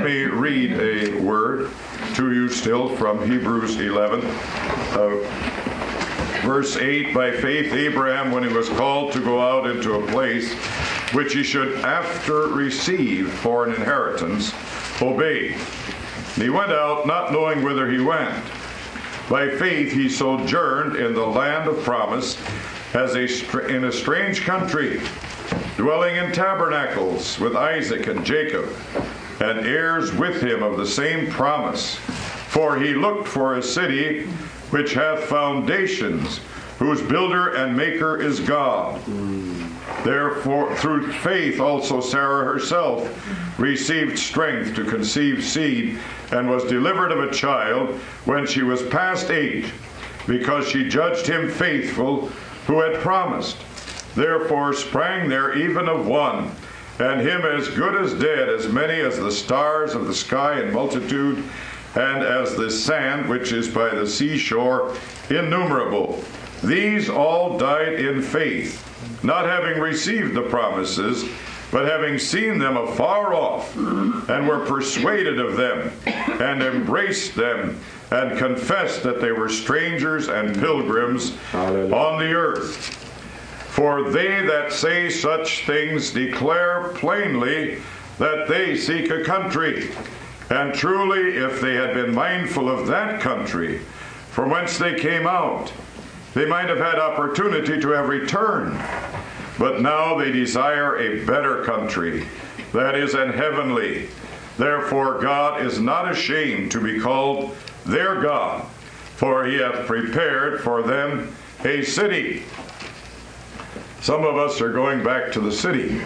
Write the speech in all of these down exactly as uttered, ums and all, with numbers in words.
me read a word to you still from Hebrews eleven. Uh, verse eight, by faith Abraham, when he was called to go out into a place which he should after receive for an inheritance, obeyed. And he went out, not knowing whither he went. By faith he sojourned in the land of promise, as a in a strange country, dwelling in tabernacles with Isaac and Jacob, and heirs with him of the same promise. For he looked for a city which hath foundations, whose builder and maker is God. Therefore, through faith also Sarah herself received strength to conceive seed, and was delivered of a child when she was past age, because she judged him faithful who had promised. Therefore sprang there even of one, and him as good as dead, as many as the stars of the sky in multitude, and as the sand which is by the seashore innumerable. These all died in faith, not having received the promises, but having seen them afar off, and were persuaded of them, and embraced them, and confessed that they were strangers and pilgrims Hallelujah. On the earth. For they that say such things declare plainly that they seek a country. And truly, if they had been mindful of that country, from whence they came out, they might have had opportunity to have returned. But now they desire a better country, that is, an heavenly. Therefore God is not ashamed to be called their God, for he hath prepared for them a city. Some of us are going back to the city.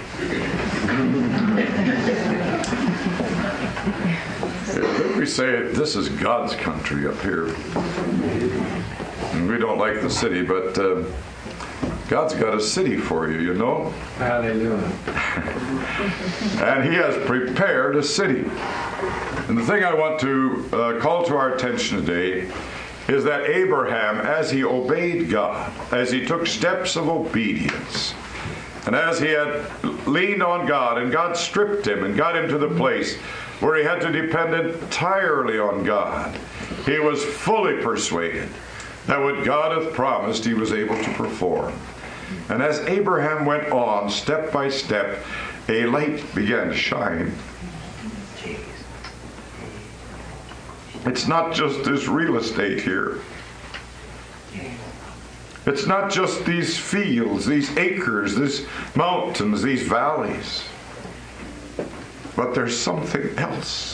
We say this is God's country up here. And we don't like the city, but uh, God's got a city for you, you know. Hallelujah. And he has prepared a city. And the thing I want to uh, call to our attention today is that Abraham, as he obeyed God, as he took steps of obedience, and as he had leaned on God, and God stripped him and got him to the place where he had to depend entirely on God, he was fully persuaded that what God hath promised he was able to perform. And as Abraham went on, step by step, a light began to shine. It's not just this real estate here. It's not just these fields, these acres, these mountains, these valleys. But there's something else.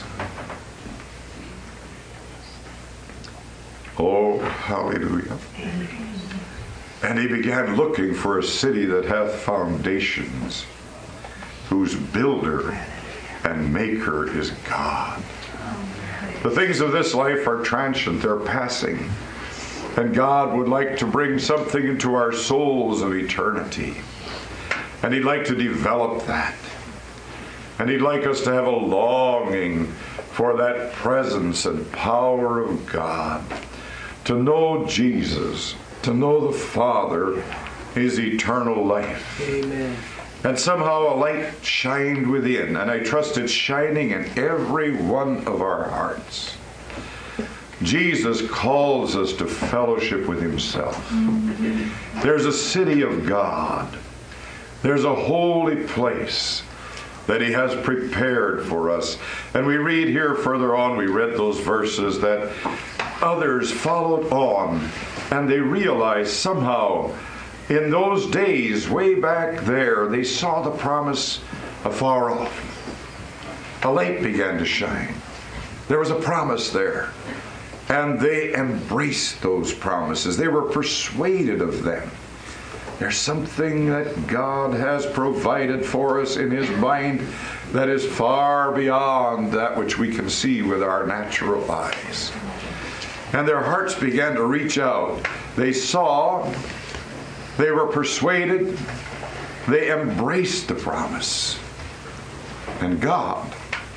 Oh, hallelujah. And he began looking for a city that hath foundations, whose builder and maker is God. The things of this life are transient, they're passing. And God would like to bring something into our souls of eternity. And he'd like to develop that. And he'd like us to have a longing for that presence and power of God. To know Jesus, to know the Father, is eternal life. Amen. And somehow a light shined within, and I trust it's shining in every one of our hearts. Jesus calls us to fellowship with himself. There's a city of God. There's a holy place that he has prepared for us. And we read here further on, we read those verses, that others followed on, and they realized somehow in those days, way back there, they saw the promise afar off. A light began to shine. There was a promise there. And they embraced those promises. They were persuaded of them. There's something that God has provided for us in his mind that is far beyond that which we can see with our natural eyes. And their hearts began to reach out. They saw, they were persuaded, they embraced the promise. And God,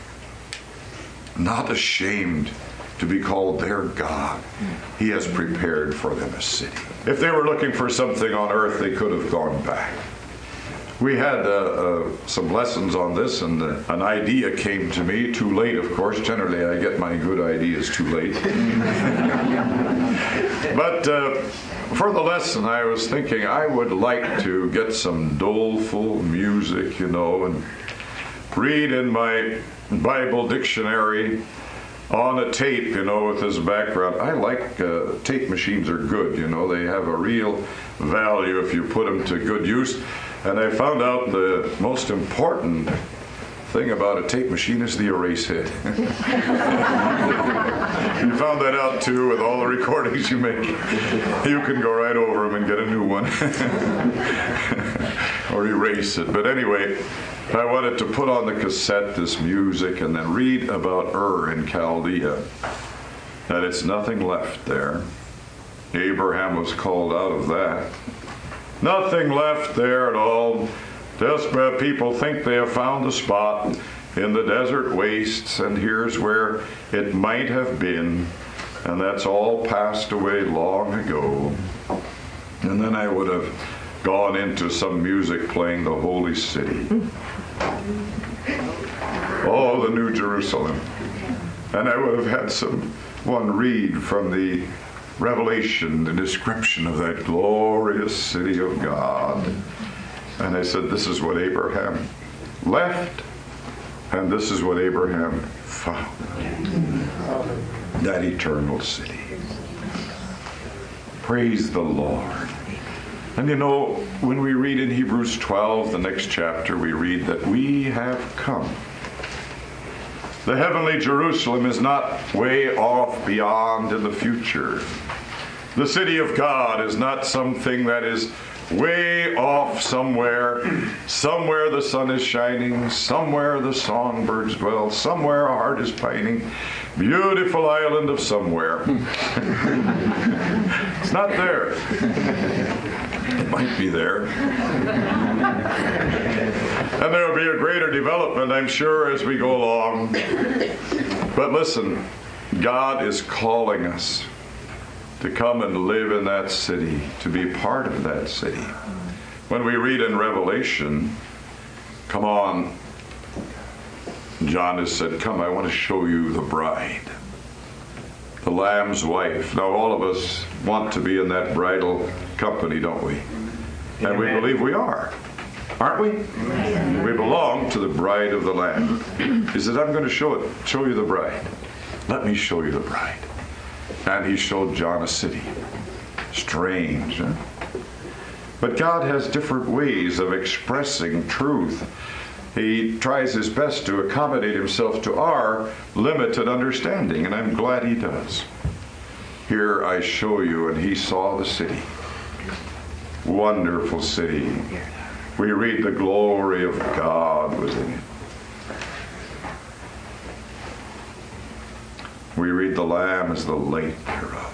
not ashamed to be called their God, he has prepared for them a city. If they were looking for something on earth, they could have gone back. we had uh, uh, some lessons on this, and uh, an idea came to me, too late, of course. Generally, I get my good ideas too late. But uh, for the lesson, I was thinking I would like to get some doleful music, you know, and read in my Bible dictionary on a tape, you know, with this background. I like uh, tape machines are good, you know. They have a real value if you put them to good use. And I found out the most important thing about a tape machine is the erase head. You found that out too with all the recordings you make. You can go right over them and get a new one. Or erase it. But anyway, I wanted to put on the cassette this music and then read about Ur in Chaldea. That it's nothing left there. Abraham was called out of that. Nothing left there at all. Just uh, people think they have found a spot in the desert wastes, and here's where it might have been, and that's all passed away long ago. And then I would have gone into some music playing the holy city. Oh, the New Jerusalem. And I would have had some one read from the Revelation, the description of that glorious city of God. And I said, this is what Abraham left, and this is what Abraham found. That eternal city. Praise the Lord. And you know, when we read in Hebrews twelve, the next chapter, we read that we have come. The heavenly Jerusalem is not way off beyond in the future. The city of God is not something that is way off somewhere. Somewhere the sun is shining, somewhere the songbirds dwell, somewhere a heart is pining. Beautiful island of somewhere. It's not there. It might be there. And there will be a greater development, I'm sure, as we go along. But listen, God is calling us to come and live in that city, to be part of that city. When we read in Revelation, come on, John has said, come, I want to show you the bride, the Lamb's wife. Now, all of us want to be in that bridal company, don't we? And we believe we are, aren't we? We belong to the bride of the Lamb. He said, I'm going to show it, show you the bride. Let me show you the bride. And he showed John a city. Strange, huh? But God has different ways of expressing truth. He tries his best to accommodate himself to our limited understanding, and I'm glad he does. Here I show you, and he saw the city. Wonderful city. We read the glory of God was in it. We read the Lamb is the light thereof.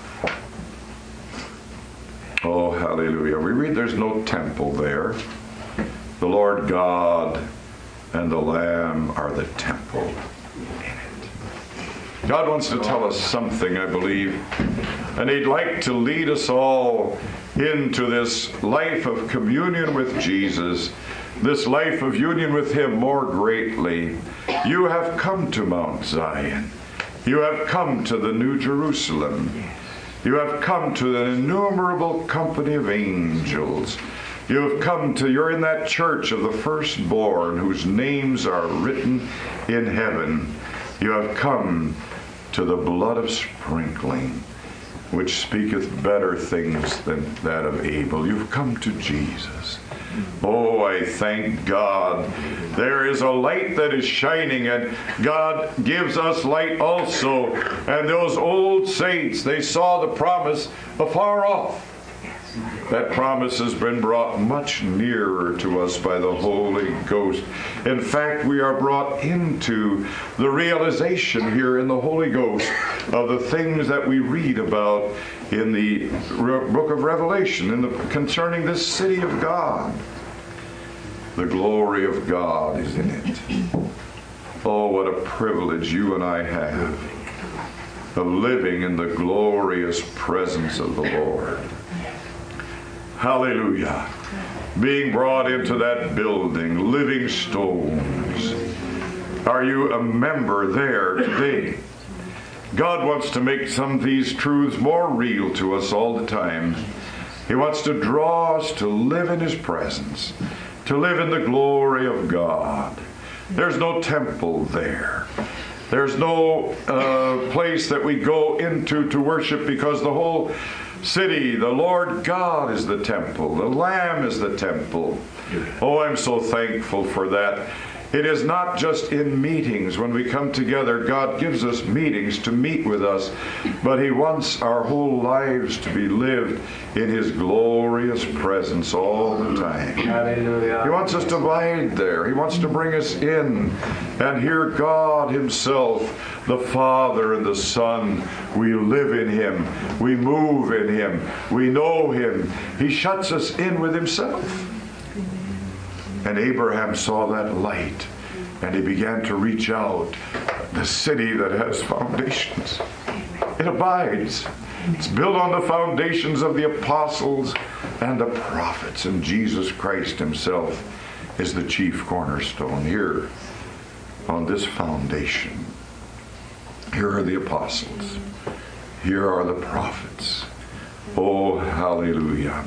Oh, hallelujah. We read there's no temple there. The Lord God and the Lamb are the temple in it. God wants to tell us something, I believe, and he'd like to lead us all into this life of communion with Jesus, this life of union with him more greatly. You have come to Mount Zion. You have come to the New Jerusalem. You have come to an innumerable company of angels. You have come to, you're in that church of the firstborn whose names are written in heaven. You have come to the blood of sprinkling, which speaketh better things than that of Abel. You've come to Jesus. Oh, I thank God. There is a light that is shining, and God gives us light also. And those old saints, they saw the promise afar off. That promise has been brought much nearer to us by the Holy Ghost. In fact, we are brought into the realization here in the Holy Ghost of the things that we read about in the book of Revelation in the, concerning this city of God. The glory of God is in it. Oh, what a privilege you and I have of living in the glorious presence of the Lord. Hallelujah. being brought into that building, living stones. Are you a member there today? God wants to make some of these truths more real to us all the time. He wants to draw us to live in His presence, to live in the glory of God. There's no temple there. There's no uh, place that we go into to worship, because the whole city, the Lord God is the temple. The Lamb is the temple. Oh, I'm so thankful for that. It is not just in meetings. When we come together, God gives us meetings to meet with us, but He wants our whole lives to be lived in His glorious presence all the time. Hallelujah. He wants us to abide there. He wants to bring us in and hear God Himself, the Father and the Son. We live in Him. We move in Him. We know Him. He shuts us in with Himself. And Abraham saw that light, and he began to reach out. The city that has foundations, it abides. It's built on the foundations of the apostles and the prophets, and Jesus Christ Himself is the chief cornerstone. Here, on this foundation, here are the apostles. Here are the prophets. Oh, hallelujah.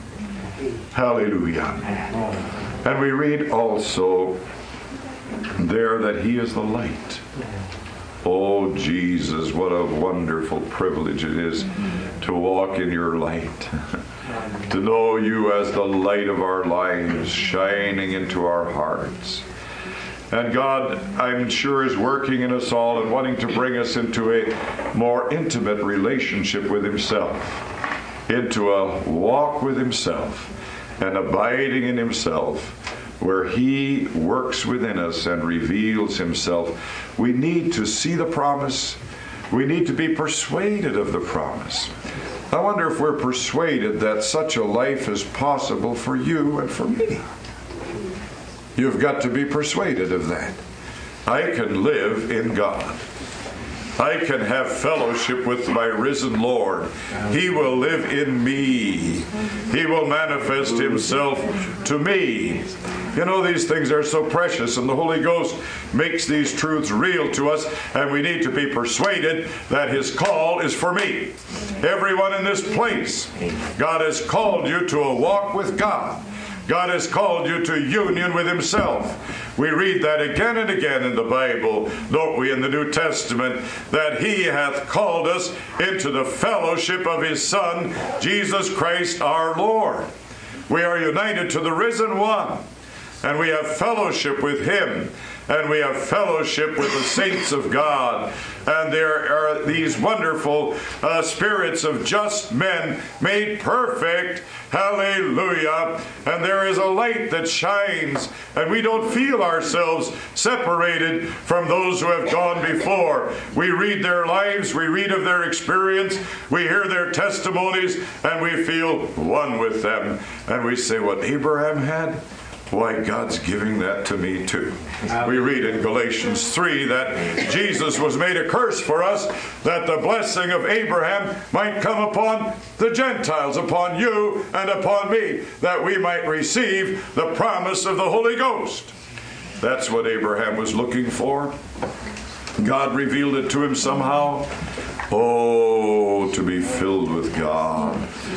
Hallelujah. And we read also there that He is the light. Oh, Jesus, what a wonderful privilege it is to walk in your light. To know You as the light of our lives, shining into our hearts. And God, I'm sure, is working in us all and wanting to bring us into a more intimate relationship with Himself, into a walk with Himself, and abiding in Himself, where He works within us and reveals Himself. We need to see the promise. We need to be persuaded of the promise. I wonder if we're persuaded that such a life is possible for you and for me. You've got to be persuaded of that. I can live in God. I can have fellowship with my risen Lord. He will live in me. He will manifest Himself to me. You know, these things are so precious, and the Holy Ghost makes these truths real to us, and we need to be persuaded that His call is for me. Everyone in this place, God has called you to a walk with God. God has called you to union with Himself. We read that again and again in the Bible, don't we, in the New Testament, that He hath called us into the fellowship of His Son, Jesus Christ our Lord. We are united to the risen one, and we have fellowship with Him, and we have fellowship with the saints of God. And there are these wonderful uh, spirits of just men made perfect. Hallelujah. And there is a light that shines, and we don't feel ourselves separated from those who have gone before. We read their lives, we read of their experience, we hear their testimonies, and we feel one with them. And we say, what Abraham had? Why, God's giving that to me too. We read in Galatians three that Jesus was made a curse for us, that the blessing of Abraham might come upon the Gentiles, upon you and upon me, that we might receive the promise of the Holy Ghost. That's what Abraham was looking for. God revealed it to him somehow. Oh, to be filled with God.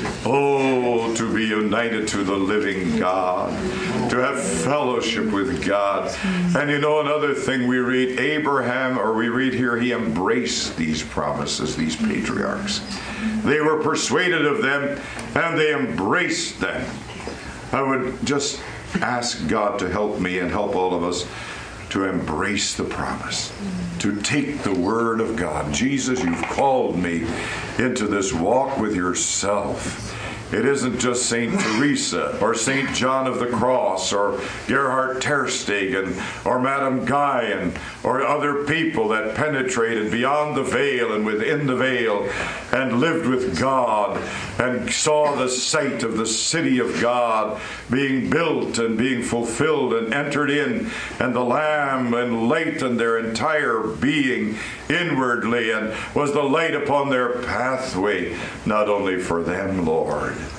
Oh, to be united to the living God. To have fellowship with God. And you know, another thing we read, Abraham, or we read here, he embraced these promises, these patriarchs. They were persuaded of them, and they embraced them. I would just ask God to help me and help all of us to embrace the promise, to take the word of God. Jesus, you've called me into this walk with yourself. It isn't just Saint Teresa or Saint John of the Cross or Gerhard Terstegen or Madame Guyon or other people that penetrated beyond the veil and within the veil and lived with God and saw the sight of the city of God being built and being fulfilled and entered in, and the Lamb enlightened their entire being inwardly and was the light upon their pathway, not only for them, Lord,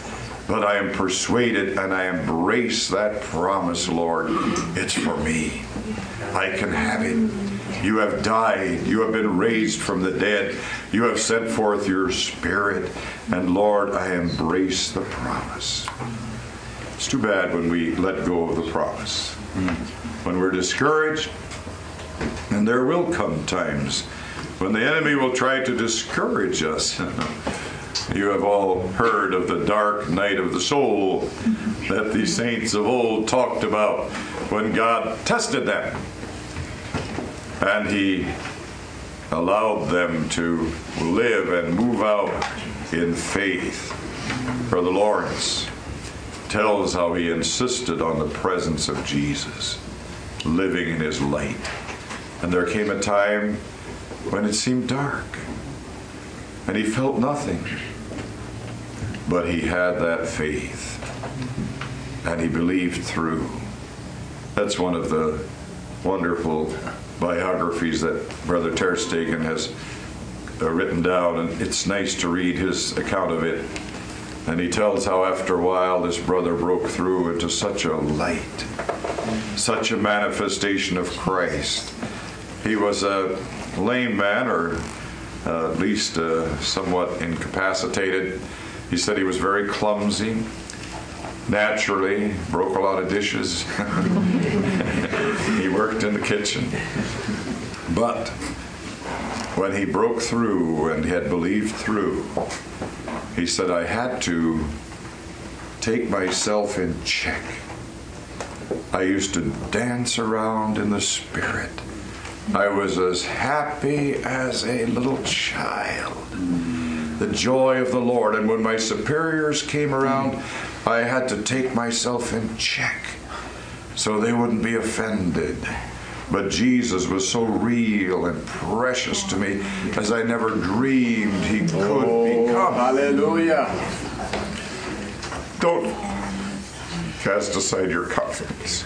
But I am persuaded and I embrace that promise, Lord. It's for me. I can have it. You have died. You have been raised from the dead. You have sent forth your Spirit. And Lord, I embrace the promise. It's too bad when we let go of the promise. When we're discouraged, and there will come times when the enemy will try to discourage us. You have all heard of the dark night of the soul that the saints of old talked about when God tested them. And he allowed them to live and move out in faith. Brother Lawrence tells how he insisted on the presence of Jesus, living in his light. And there came a time when it seemed dark, and he felt nothing. But he had that faith, and he believed through. That's one of the wonderful biographies that Brother Terstegen has uh, written down, and it's nice to read his account of it. And he tells how after a while this brother broke through into such a light, such a manifestation of Christ. He was a lame man, or uh, at least uh, somewhat incapacitated. He said he was very clumsy, naturally, broke a lot of dishes. He worked in the kitchen. But when he broke through and had believed through, he said, I had to take myself in check. I used to dance around in the Spirit. I was as happy as a little child. The joy of the Lord. And when my superiors came around, I had to take myself in check so they wouldn't be offended. But Jesus was so real and precious to me as I never dreamed he could oh, become. Hallelujah. Don't cast aside your confidence.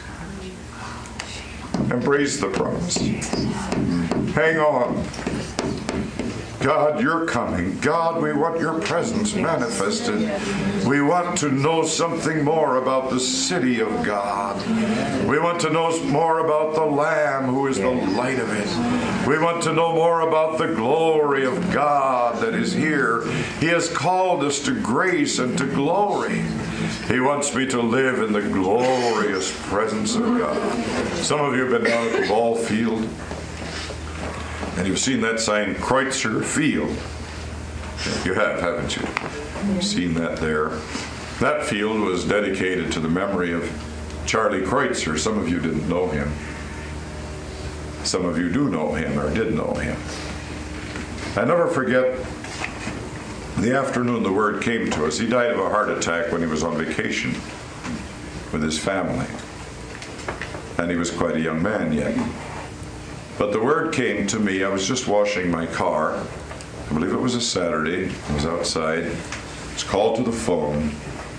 Embrace the promise. Hang on. God, you're coming. God, we want your presence manifested. We want to know something more about the city of God. We want to know more about the Lamb who is the light of it. We want to know more about the glory of God that is here. He has called us to grace and to glory. He wants me to live in the glorious presence of God. Some of you have been down at the ball field, and you've seen that sign, Kreutzer Field. You have, haven't you? You've seen that there. That field was dedicated to the memory of Charlie Kreutzer. Some of you didn't know him. Some of you do know him or did know him. I never forget the afternoon the word came to us. He died of a heart attack when he was on vacation with his family. And he was quite a young man yet. But the word came to me. I was just washing my car. I believe it was a Saturday. I was outside. I was called to the phone.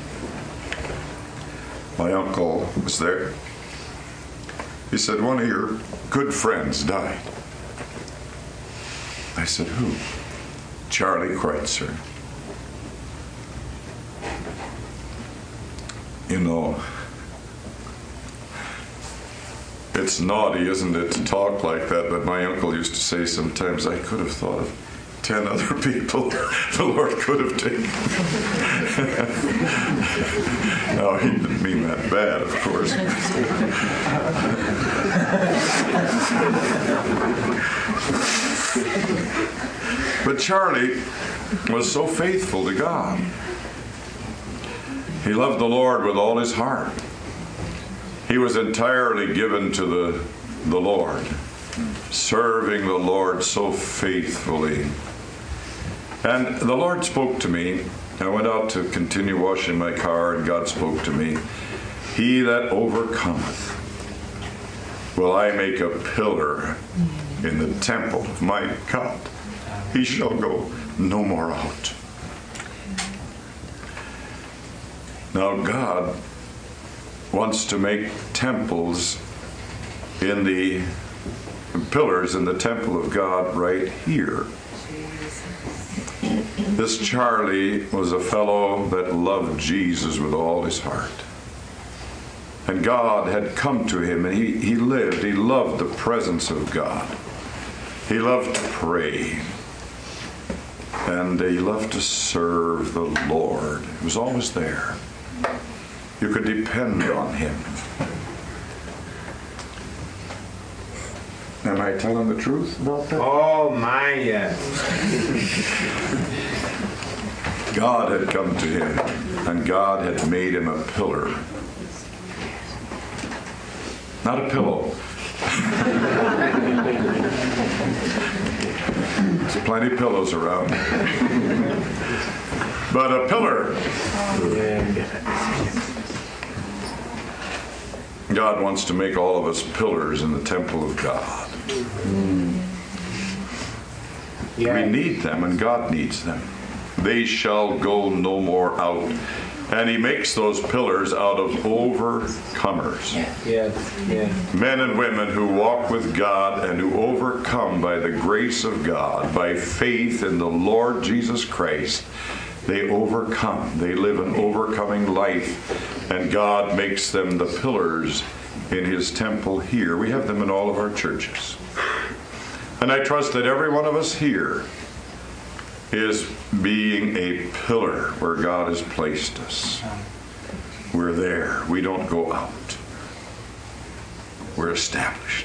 My uncle was there. He said, one of your good friends died. I said, who? Charlie Kreutzer. You know, it's naughty, isn't it, to talk like that, but my uncle used to say sometimes, I could have thought of ten other people the Lord could have taken. No, he didn't mean that bad, of course. But Charlie was so faithful to God. He loved the Lord with all his heart. He was entirely given to the, the Lord, serving the Lord so faithfully. And the Lord spoke to me. I went out to continue washing my car, and God spoke to me. He that overcometh will I make a pillar in the temple of my God. He shall go no more out. Now God wants to make temples in the pillars in the temple of God right here. This Charlie was a fellow that loved Jesus with all his heart. And God had come to him, and he, he lived, he loved the presence of God. He loved to pray. And he loved to serve the Lord. He was always there. You could depend on him. Am I telling the truth about that? Oh, my, yes. God had come to him, and God had made him a pillar. Not a pillow. There's plenty of pillows around. But a pillar. God wants to make all of us pillars in the temple of God. Yeah. We need them, and God needs them. They shall go no more out. And he makes those pillars out of overcomers. Yes, yes. Men and women who walk with God and who overcome by the grace of God, by faith in the Lord Jesus Christ. They overcome. They live an overcoming life. And God makes them the pillars in his temple here. We have them in all of our churches. And I trust that every one of us here is being a pillar where God has placed us. We're there. We don't go out. We're established.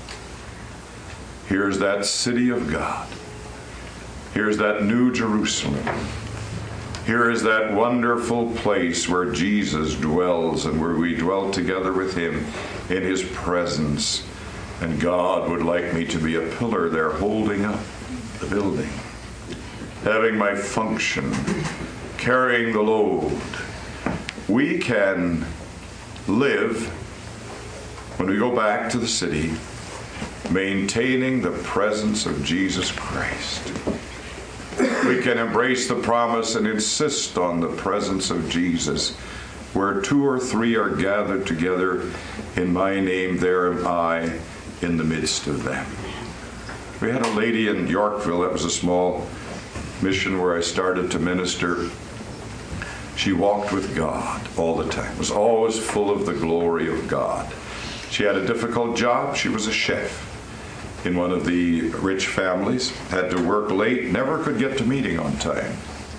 Here's that city of God. Here's that New Jerusalem. Here is that wonderful place where Jesus dwells and where we dwell together with him in his presence. And God would like me to be a pillar there holding up the building, having my function, carrying the load. We can live, when we go back to the city, maintaining the presence of Jesus Christ. We can embrace the promise and insist on the presence of Jesus. Where two or three are gathered together in my name, there am I in the midst of them. We had a lady in Yorkville, that was a small mission where I started to minister. She walked with God all the time, was always full of the glory of God. She had a difficult job. She was a chef in one of the rich families, had to work late, never could get to meeting on time.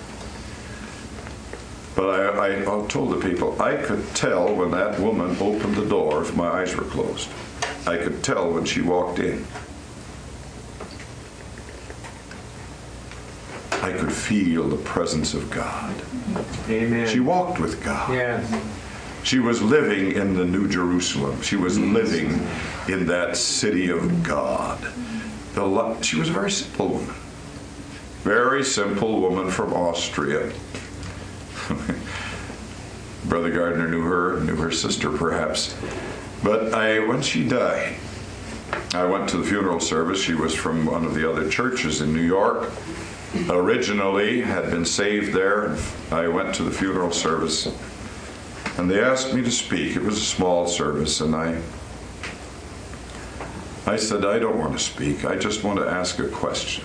But I, I told the people, I could tell when that woman opened the door if my eyes were closed. I could tell when she walked in. I could feel the presence of God. Amen. She walked with God. Yes. She was living in the New Jerusalem. She was living in that city of God. The lo- she was a very simple woman. Very simple woman from Austria. Brother Gardner knew her, knew her sister perhaps. But I, when she died, I went to the funeral service. She was from one of the other churches in New York. Originally had been saved there. I went to the funeral service, and they asked me to speak. It was a small service, and I I said, I don't want to speak. I just want to ask a question.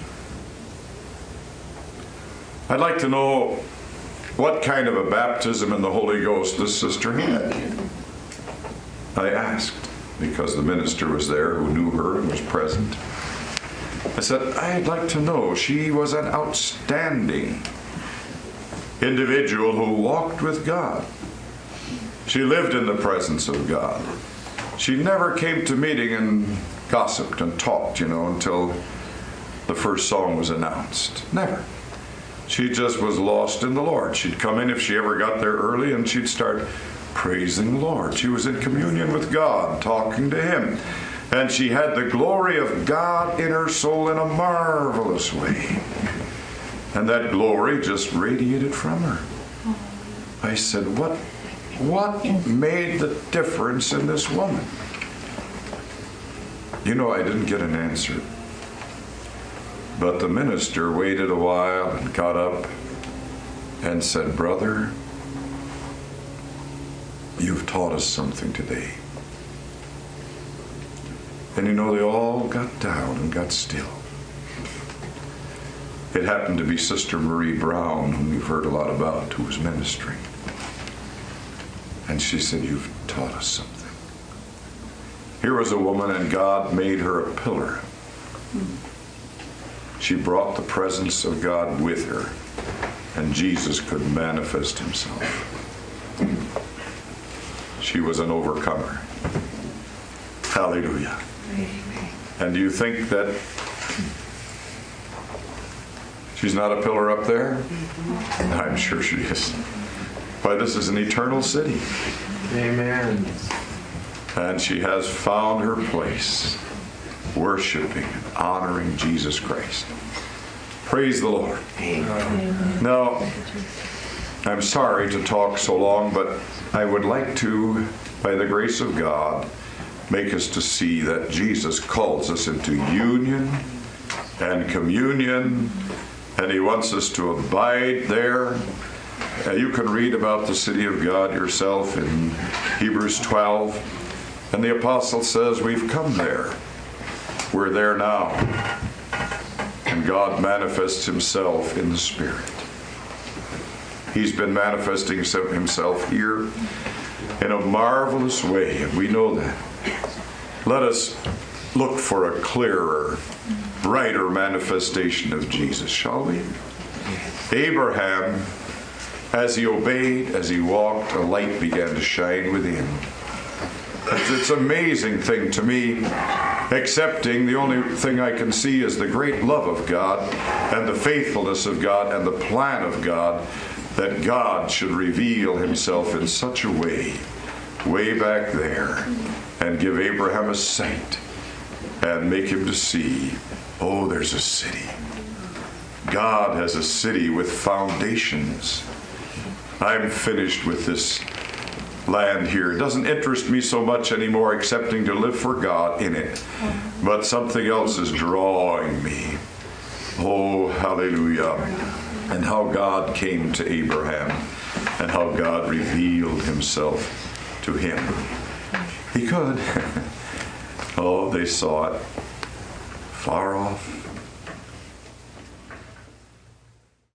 I'd like to know what kind of a baptism in the Holy Ghost this sister had. I asked, because the minister was there who knew her and was present. I said, I'd like to know. She was an outstanding individual who walked with God. She lived in the presence of God. She never came to meeting and gossiped and talked, you know, until the first song was announced. Never. She just was lost in the Lord. She'd come in if she ever got there early, and she'd start praising the Lord. She was in communion with God, talking to him. And she had the glory of God in her soul in a marvelous way. And that glory just radiated from her. I said, what, what made the difference in this woman? You know, I didn't get an answer. But the minister waited a while and got up and said, Brother, you've taught us something today. And you know, they all got down and got still. It happened to be Sister Marie Brown, whom you've heard a lot about, who was ministering. And she said, "You've taught us something." Here was a woman, and God made her a pillar. She brought the presence of God with her, and Jesus could manifest himself. She was an overcomer. Hallelujah. And do you think that she's not a pillar up there? I'm sure she is. Why, this is an eternal city. Amen. And she has found her place, worshiping and honoring Jesus Christ. Praise the Lord. Amen. Now, I'm sorry to talk so long, but I would like to, by the grace of God, make us to see that Jesus calls us into union and communion, and he wants us to abide there. Uh, you can read about the city of God yourself in Hebrews twelve, and the apostle says we've come there. We're there now, and God manifests himself in the Spirit. He's been manifesting himself here in a marvelous way, and we know that. Let us look for a clearer, brighter manifestation of Jesus, shall we? Abraham, as he obeyed, as he walked, a light began to shine within. It's, it's an amazing thing to me, accepting the only thing I can see is the great love of God and the faithfulness of God and the plan of God, that God should reveal himself in such a way, way back there, and give Abraham a sight and make him to see, oh, there's a city. God has a city with foundations. I'm finished with this land here. It doesn't interest me so much anymore, excepting to live for God in it. But something else is drawing me. Oh, hallelujah. And how God came to Abraham and how God revealed himself to him. He could. Oh, they saw it far off.